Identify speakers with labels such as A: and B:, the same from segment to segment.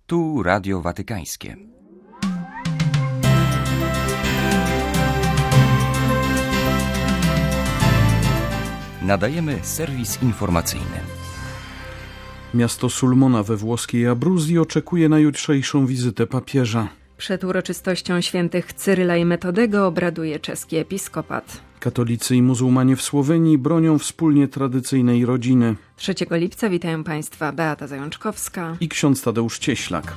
A: Tu Radio Watykańskie. Nadajemy serwis informacyjny.
B: Miasto Sulmona we włoskiej Abruzji oczekuje na jutrzejszą wizytę papieża.
C: Przed uroczystością świętych Cyryla i Metodego obraduje czeski episkopat.
B: Katolicy i muzułmanie w Słowenii bronią wspólnie tradycyjnej rodziny.
C: 3 lipca witają Państwa Beata Zajączkowska
B: i ksiądz Tadeusz Cieślak.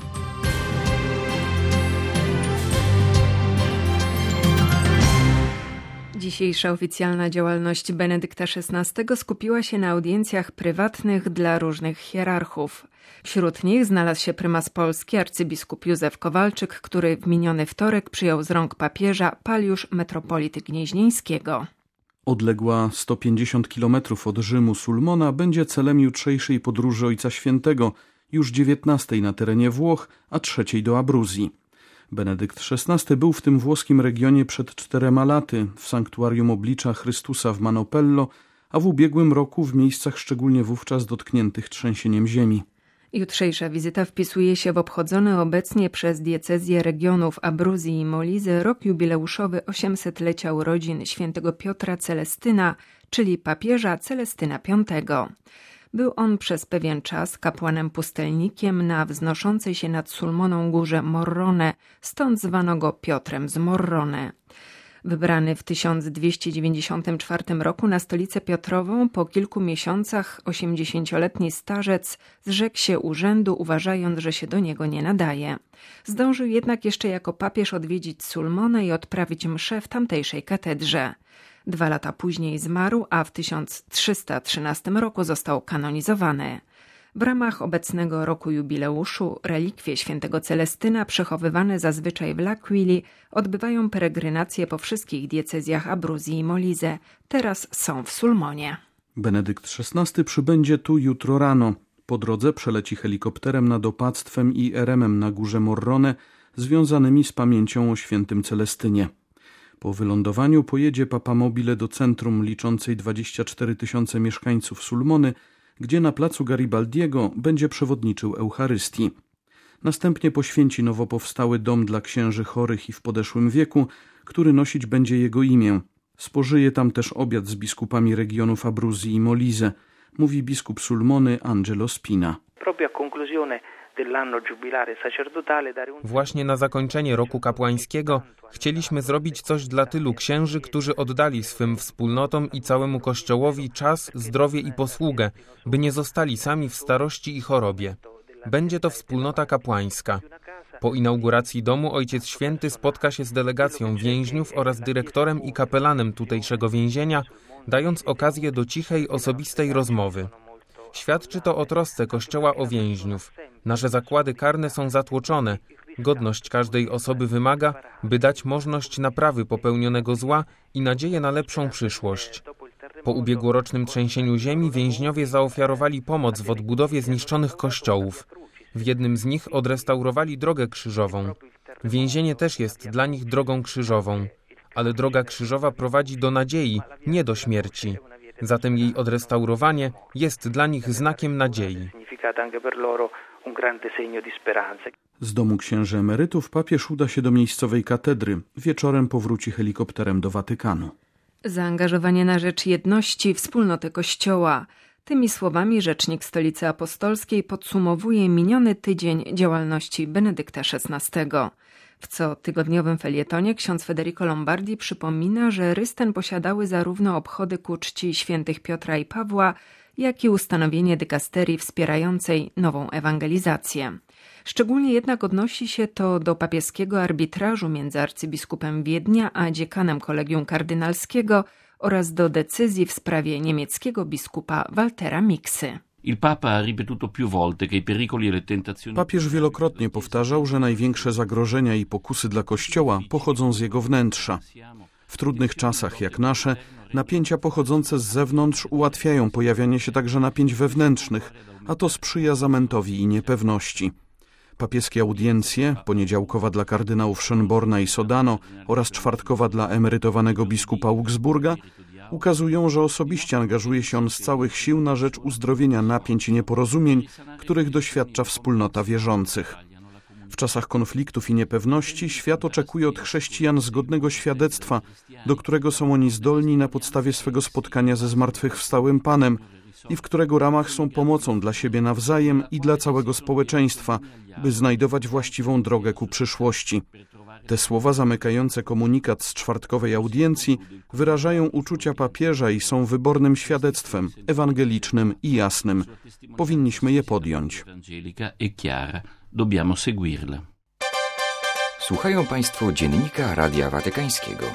C: Dzisiejsza oficjalna działalność Benedykta XVI skupiła się na audiencjach prywatnych dla różnych hierarchów. Wśród nich znalazł się prymas Polski arcybiskup Józef Kowalczyk, który w miniony wtorek przyjął z rąk papieża paliusz metropolity gnieźnieńskiego.
B: Odległa 150 km od Rzymu Sulmona będzie celem jutrzejszej podróży Ojca Świętego, już 19 na terenie Włoch, a 3 do Abruzji. Benedykt XVI był w tym włoskim regionie przed 4 laty, w sanktuarium Oblicza Chrystusa w Manopello, a w ubiegłym roku w miejscach szczególnie wówczas dotkniętych trzęsieniem ziemi.
C: Jutrzejsza wizyta wpisuje się w obchodzony obecnie przez diecezję regionów Abruzji i Molizy rok jubileuszowy 800-lecia urodzin świętego Piotra Celestyna, czyli papieża Celestyna V. Był on przez pewien czas kapłanem pustelnikiem na wznoszącej się nad Sulmoną górze Morrone, stąd zwano go Piotrem z Morrone. Wybrany w 1294 roku na stolicę Piotrową, po kilku miesiącach 80-letni starzec zrzekł się urzędu, uważając, że się do niego nie nadaje. Zdążył jednak jeszcze jako papież odwiedzić Sulmonę i odprawić mszę w tamtejszej katedrze. 2 lata później zmarł, a w 1313 roku został kanonizowany. W ramach obecnego roku jubileuszu relikwie świętego Celestyna przechowywane zazwyczaj w L'Aquili odbywają peregrinacje po wszystkich diecezjach Abruzji i Molise. Teraz są w Sulmonie.
B: Benedykt XVI przybędzie tu jutro rano. Po drodze przeleci helikopterem nad opactwem i eremem na górze Morrone związanymi z pamięcią o świętym Celestynie. Po wylądowaniu pojedzie papamobile do centrum liczącej 24 000 mieszkańców Sulmony, gdzie na placu Garibaldiego będzie przewodniczył Eucharystii. Następnie poświęci nowo powstały dom dla księży chorych i w podeszłym wieku, który nosić będzie jego imię. Spożyje tam też obiad z biskupami regionów Abruzji i Molise, mówi biskup Sulmony Angelo Spina.
D: Właśnie na zakończenie roku kapłańskiego chcieliśmy zrobić coś dla tylu księży, którzy oddali swym wspólnotom i całemu Kościołowi czas, zdrowie i posługę, by nie zostali sami w starości i chorobie. Będzie to wspólnota kapłańska. Po inauguracji domu Ojciec Święty spotka się z delegacją więźniów oraz dyrektorem i kapelanem tutejszego więzienia, dając okazję do cichej, osobistej rozmowy. Świadczy to o trosce Kościoła o więźniów. Nasze zakłady karne są zatłoczone. Godność każdej osoby wymaga, by dać możliwość naprawy popełnionego zła i nadzieję na lepszą przyszłość. Po ubiegłorocznym trzęsieniu ziemi więźniowie zaofiarowali pomoc w odbudowie zniszczonych kościołów. W jednym z nich odrestaurowali drogę krzyżową. Więzienie też jest dla nich drogą krzyżową. Ale droga krzyżowa prowadzi do nadziei, nie do śmierci. Zatem jej odrestaurowanie jest dla nich znakiem nadziei.
B: Z domu księży emerytów papież uda się do miejscowej katedry. Wieczorem powróci helikopterem do Watykanu.
C: Zaangażowanie na rzecz jedności wspólnoty Kościoła. Tymi słowami rzecznik Stolicy Apostolskiej podsumowuje miniony tydzień działalności Benedykta XVI. W cotygodniowym felietonie ksiądz Federico Lombardi przypomina, że rys ten posiadały zarówno obchody ku czci świętych Piotra i Pawła, jak i ustanowienie dykasterii wspierającej nową ewangelizację. Szczególnie jednak odnosi się to do papieskiego arbitrażu między arcybiskupem Wiednia a dziekanem kolegium kardynalskiego oraz do decyzji w sprawie niemieckiego biskupa Waltera Miksy.
B: Papież wielokrotnie powtarzał, że największe zagrożenia i pokusy dla Kościoła pochodzą z jego wnętrza. W trudnych czasach jak nasze, napięcia pochodzące z zewnątrz ułatwiają pojawianie się także napięć wewnętrznych, a to sprzyja zamętowi i niepewności. Papieskie audiencje, poniedziałkowa dla kardynałów Schönborna i Sodano oraz czwartkowa dla emerytowanego biskupa Augsburga, ukazują, że osobiście angażuje się on z całych sił na rzecz uzdrowienia napięć i nieporozumień, których doświadcza wspólnota wierzących. W czasach konfliktów i niepewności świat oczekuje od chrześcijan zgodnego świadectwa, do którego są oni zdolni na podstawie swego spotkania ze zmartwychwstałym Panem i w którego ramach są pomocą dla siebie nawzajem i dla całego społeczeństwa, by znajdować właściwą drogę ku przyszłości. Te słowa zamykające komunikat z czwartkowej audiencji wyrażają uczucia papieża i są wybornym świadectwem, ewangelicznym i jasnym. Powinniśmy je podjąć.
A: Słuchają Państwo Dziennika Radia Watykańskiego.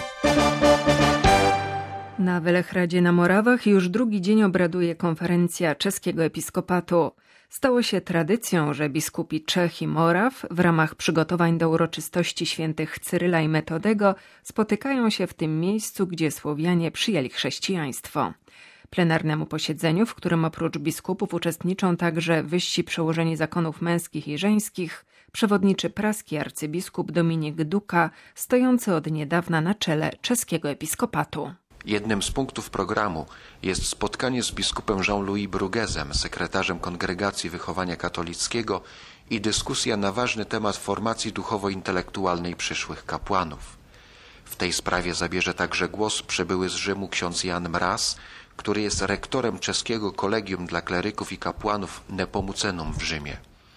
C: Na Welehradzie na Morawach już drugi dzień obraduje konferencja czeskiego episkopatu. Stało się tradycją, że biskupi Czech i Moraw w ramach przygotowań do uroczystości świętych Cyryla i Metodego spotykają się w tym miejscu, gdzie Słowianie przyjęli chrześcijaństwo. Plenarnemu posiedzeniu, w którym oprócz biskupów uczestniczą także wyżsi przełożeni zakonów męskich i żeńskich, przewodniczy praski arcybiskup Dominik Duka, stojący od niedawna na czele czeskiego episkopatu.
E: Jednym z punktów programu jest spotkanie z biskupem Jean-Louis Bruguezem, sekretarzem Kongregacji Wychowania Katolickiego, i dyskusja na ważny temat formacji duchowo-intelektualnej przyszłych kapłanów. W tej sprawie zabierze także głos przybyły z Rzymu ksiądz Jan Mraz, który jest rektorem czeskiego kolegium dla kleryków i kapłanów Nepomucenum w Rzymie.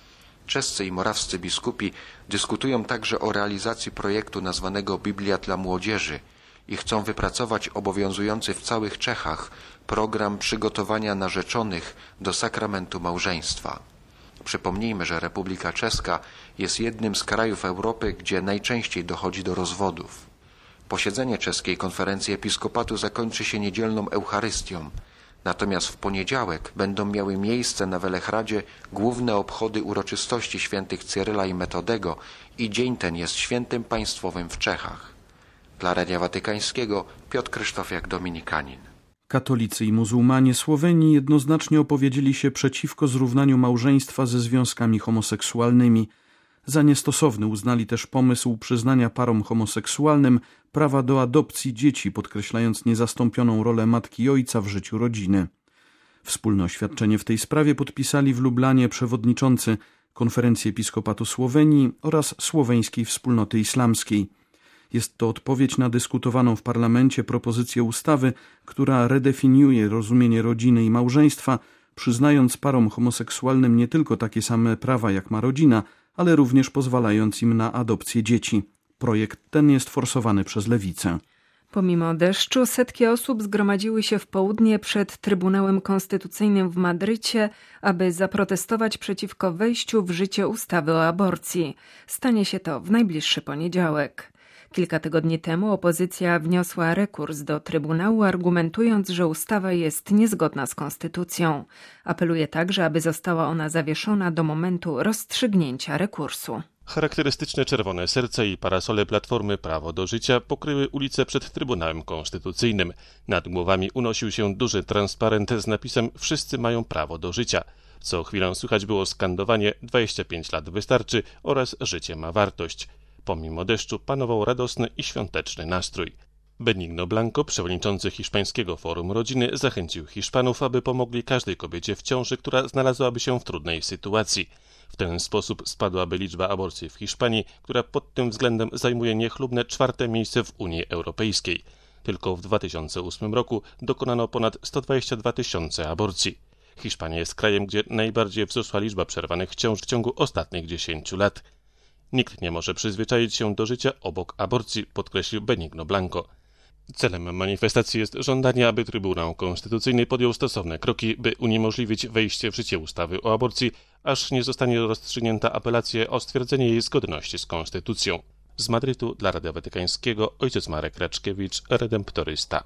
E: Czescy i morawscy biskupi dyskutują także o realizacji projektu nazwanego Biblia dla młodzieży i chcą wypracować obowiązujący w całych Czechach program przygotowania narzeczonych do sakramentu małżeństwa. Przypomnijmy, że Republika Czeska jest jednym z krajów Europy, gdzie najczęściej dochodzi do rozwodów. Posiedzenie czeskiej konferencji episkopatu zakończy się niedzielną Eucharystią, natomiast w poniedziałek będą miały miejsce na Welehradzie główne obchody uroczystości świętych Cyryla i Metodego i dzień ten jest świętym państwowym w Czechach. Dla Radia Watykańskiego Piotr Krzysztofiak, dominikanin.
B: Katolicy i muzułmanie Słowenii jednoznacznie opowiedzieli się przeciwko zrównaniu małżeństwa ze związkami homoseksualnymi. Za niestosowny uznali też pomysł przyznania parom homoseksualnym prawa do adopcji dzieci, podkreślając niezastąpioną rolę matki i ojca w życiu rodziny. Wspólne oświadczenie w tej sprawie podpisali w Lublanie przewodniczący Konferencji Episkopatu Słowenii oraz Słoweńskiej Wspólnoty Islamskiej. Jest to odpowiedź na dyskutowaną w parlamencie propozycję ustawy, która redefiniuje rozumienie rodziny i małżeństwa, przyznając parom homoseksualnym nie tylko takie same prawa jak ma rodzina, ale również pozwalając im na adopcję dzieci. Projekt ten jest forsowany przez lewicę.
C: Pomimo deszczu setki osób zgromadziły się w południe przed Trybunałem Konstytucyjnym w Madrycie, aby zaprotestować przeciwko wejściu w życie ustawy o aborcji. Stanie się to w najbliższy poniedziałek. Kilka tygodni temu opozycja wniosła rekurs do Trybunału, argumentując, że ustawa jest niezgodna z konstytucją. Apeluje także, aby została ona zawieszona do momentu rozstrzygnięcia rekursu.
F: Charakterystyczne czerwone serce i parasole Platformy Prawo do Życia pokryły ulice przed Trybunałem Konstytucyjnym. Nad głowami unosił się duży transparent z napisem „Wszyscy mają prawo do życia”. Co chwilę słychać było skandowanie „25 lat wystarczy” oraz „Życie ma wartość”. Pomimo deszczu panował radosny i świąteczny nastrój. Benigno Blanco, przewodniczący Hiszpańskiego Forum Rodziny, zachęcił Hiszpanów, aby pomogli każdej kobiecie w ciąży, która znalazłaby się w trudnej sytuacji. W ten sposób spadłaby liczba aborcji w Hiszpanii, która pod tym względem zajmuje niechlubne 4. miejsce w Unii Europejskiej. Tylko w 2008 roku dokonano ponad 122 000 aborcji. Hiszpania jest krajem, gdzie najbardziej wzrosła liczba przerwanych ciąż w ciągu ostatnich 10 lat. Nikt nie może przyzwyczaić się do życia obok aborcji, podkreślił Benigno Blanco. Celem manifestacji jest żądanie, aby Trybunał Konstytucyjny podjął stosowne kroki, by uniemożliwić wejście w życie ustawy o aborcji, aż nie zostanie rozstrzygnięta apelacja o stwierdzenie jej zgodności z konstytucją. Z Madrytu dla Radia Watykańskiego ojciec Marek Raczkiewicz, redemptorysta.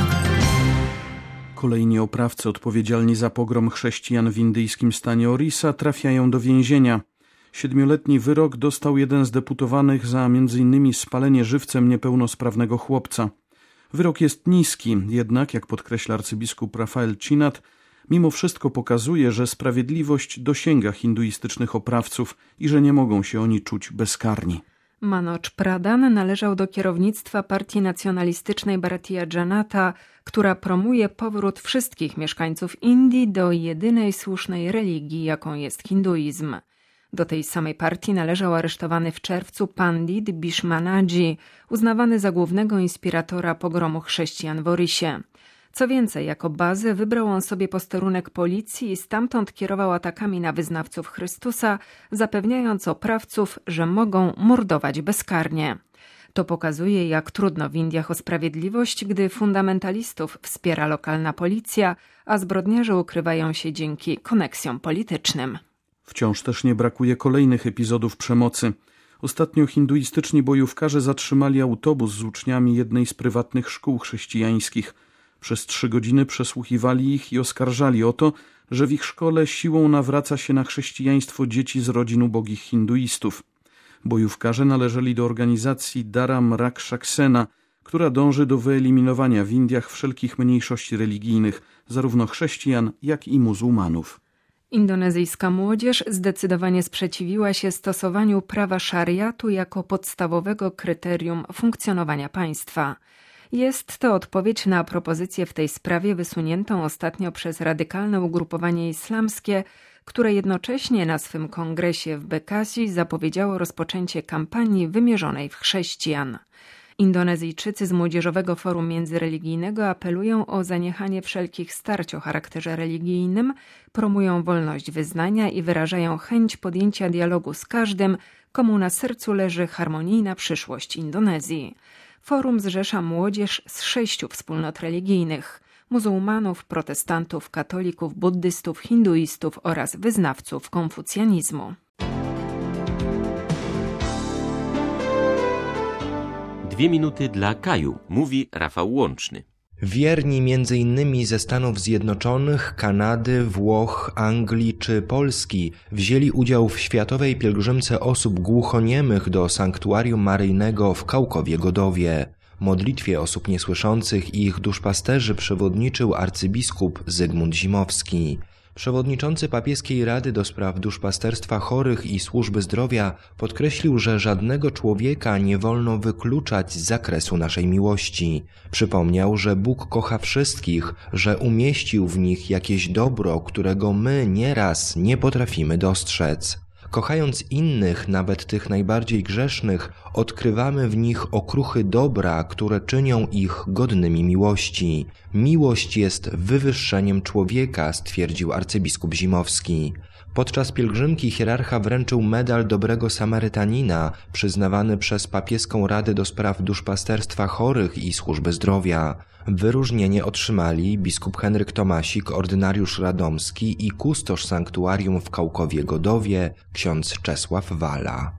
B: Kolejni oprawcy odpowiedzialni za pogrom chrześcijan w indyjskim stanie Orissa trafiają do więzienia. 7-letni wyrok dostał jeden z deputowanych za m.in. spalenie żywcem niepełnosprawnego chłopca. Wyrok jest niski, jednak, jak podkreśla arcybiskup Rafael Cinat, mimo wszystko pokazuje, że sprawiedliwość dosięga hinduistycznych oprawców i że nie mogą się oni czuć bezkarni.
C: Manoj Pradhan należał do kierownictwa partii nacjonalistycznej Bharatiya Janata, która promuje powrót wszystkich mieszkańców Indii do jedynej słusznej religii, jaką jest hinduizm. Do tej samej partii należał aresztowany w czerwcu Pandit Bhishmanaji, uznawany za głównego inspiratora pogromu chrześcijan w Orysie. Co więcej, jako bazę wybrał on sobie posterunek policji i stamtąd kierował atakami na wyznawców Chrystusa, zapewniając oprawców, że mogą mordować bezkarnie. To pokazuje, jak trudno w Indiach o sprawiedliwość, gdy fundamentalistów wspiera lokalna policja, a zbrodniarze ukrywają się dzięki koneksjom politycznym.
B: Wciąż też nie brakuje kolejnych epizodów przemocy. Ostatnio hinduistyczni bojówkarze zatrzymali autobus z uczniami jednej z prywatnych szkół chrześcijańskich. Przez 3 godziny przesłuchiwali ich i oskarżali o to, że w ich szkole siłą nawraca się na chrześcijaństwo dzieci z rodzin ubogich hinduistów. Bojówkarze należeli do organizacji Dharam Rakshasena, która dąży do wyeliminowania w Indiach wszelkich mniejszości religijnych, zarówno chrześcijan, jak i muzułmanów.
C: Indonezyjska młodzież zdecydowanie sprzeciwiła się stosowaniu prawa szariatu jako podstawowego kryterium funkcjonowania państwa. Jest to odpowiedź na propozycję w tej sprawie wysuniętą ostatnio przez radykalne ugrupowanie islamskie, które jednocześnie na swym kongresie w Bekasi zapowiedziało rozpoczęcie kampanii wymierzonej w chrześcijan. Indonezyjczycy z Młodzieżowego Forum Międzyreligijnego apelują o zaniechanie wszelkich starć o charakterze religijnym, promują wolność wyznania i wyrażają chęć podjęcia dialogu z każdym, komu na sercu leży harmonijna przyszłość Indonezji. Forum zrzesza młodzież z 6 wspólnot religijnych: muzułmanów, protestantów, katolików, buddystów, hinduistów oraz wyznawców konfucjanizmu.
A: 2 minuty dla Kaju, mówi Rafał Łączny.
G: Wierni m.in. ze Stanów Zjednoczonych, Kanady, Włoch, Anglii czy Polski wzięli udział w światowej pielgrzymce osób głuchoniemych do sanktuarium maryjnego w Kałkowie-Godowie. Modlitwie osób niesłyszących i ich duszpasterzy przewodniczył arcybiskup Zygmunt Zimowski. Przewodniczący Papieskiej Rady do spraw duszpasterstwa chorych i służby zdrowia podkreślił, że żadnego człowieka nie wolno wykluczać z zakresu naszej miłości. Przypomniał, że Bóg kocha wszystkich, że umieścił w nich jakieś dobro, którego my nieraz nie potrafimy dostrzec. Kochając innych, nawet tych najbardziej grzesznych, odkrywamy w nich okruchy dobra, które czynią ich godnymi miłości. Miłość jest wywyższeniem człowieka, stwierdził arcybiskup Zimowski. Podczas pielgrzymki hierarcha wręczył medal Dobrego Samarytanina, przyznawany przez Papieską Radę do spraw duszpasterstwa chorych i służby zdrowia. Wyróżnienie otrzymali biskup Henryk Tomasik, ordynariusz radomski i kustosz sanktuarium w Kałkowie-Godowie, ksiądz Czesław Wala.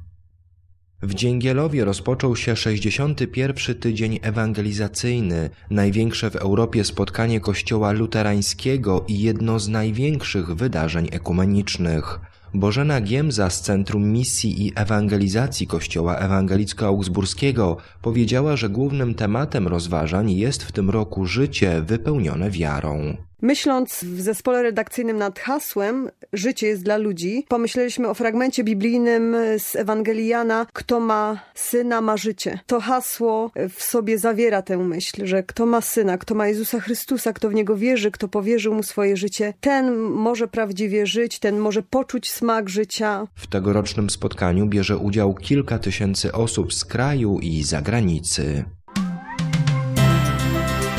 G: W Dzięgielowie rozpoczął się 61. tydzień ewangelizacyjny, największe w Europie spotkanie Kościoła luterańskiego i jedno z największych wydarzeń ekumenicznych. Bożena Giemza z Centrum Misji i Ewangelizacji Kościoła Ewangelicko-Augsburskiego powiedziała, że głównym tematem rozważań jest w tym roku życie wypełnione wiarą.
H: Myśląc w zespole redakcyjnym nad hasłem "Życie jest dla ludzi", pomyśleliśmy o fragmencie biblijnym z Ewangelii Jana: kto ma Syna, ma życie. To hasło w sobie zawiera tę myśl, że kto ma Syna, kto ma Jezusa Chrystusa, kto w Niego wierzy, kto powierzył Mu swoje życie, ten może prawdziwie żyć, ten może poczuć smak życia.
G: W tegorocznym spotkaniu bierze udział kilka tysięcy osób z kraju i zagranicy.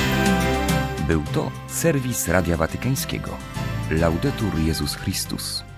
A: Był to serwis Radia Watykańskiego. Laudetur Jezus Chrystus.